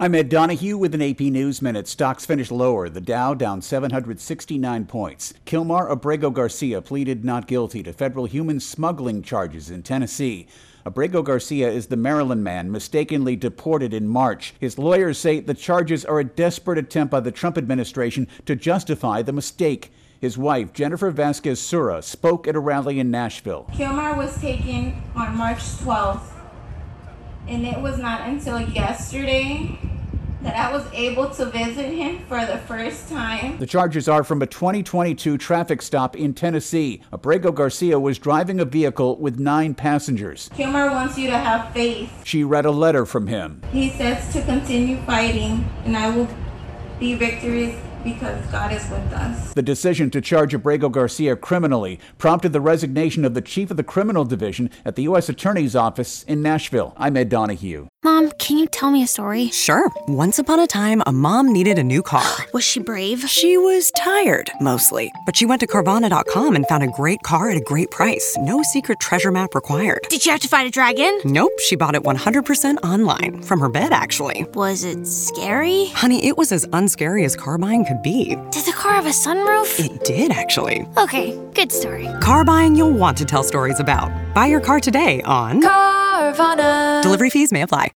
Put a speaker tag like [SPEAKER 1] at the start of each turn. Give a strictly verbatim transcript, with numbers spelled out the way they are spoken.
[SPEAKER 1] I'm Ed Donahue with an A P News Minute. Stocks finished lower. The Dow down seven hundred sixty-nine points. Kilmar Abrego Garcia pleaded not guilty to federal human smuggling charges in Tennessee. Abrego Garcia is the Maryland man mistakenly deported in March. His lawyers say the charges are a desperate attempt by the Trump administration to justify the mistake. His wife, Jennifer Vasquez Sura, spoke at a rally in Nashville.
[SPEAKER 2] Kilmar was taken on March twelfth, and it was not until yesterday that I was able to visit him for the first time.
[SPEAKER 1] The charges are from a twenty twenty-two traffic stop in Tennessee. Abrego Garcia was driving a vehicle with nine passengers.
[SPEAKER 2] Kilmar wants you to have faith.
[SPEAKER 1] She read a letter from him.
[SPEAKER 2] He says to continue fighting, and I will be victorious because God is with us.
[SPEAKER 1] The decision to charge Abrego Garcia criminally prompted the resignation of the chief of the criminal division at the U S Attorney's Office in Nashville. I'm Ed Donahue.
[SPEAKER 3] Mom, can you tell me a story?
[SPEAKER 4] Sure. Once upon a time, a mom needed a new car.
[SPEAKER 3] Was she brave?
[SPEAKER 4] She was tired, mostly. But she went to Carvana dot com and found a great car at a great price. No secret treasure map required.
[SPEAKER 3] Did you have to fight a dragon?
[SPEAKER 4] Nope. She bought it one hundred percent online. From her bed, actually.
[SPEAKER 3] Was it scary?
[SPEAKER 4] Honey, it was as unscary as car buying could be.
[SPEAKER 3] Did the car have a sunroof?
[SPEAKER 4] It did, actually.
[SPEAKER 3] Okay, good story.
[SPEAKER 4] Car buying you'll want to tell stories about. Buy your car today on
[SPEAKER 3] Carvana.
[SPEAKER 4] Delivery fees may apply.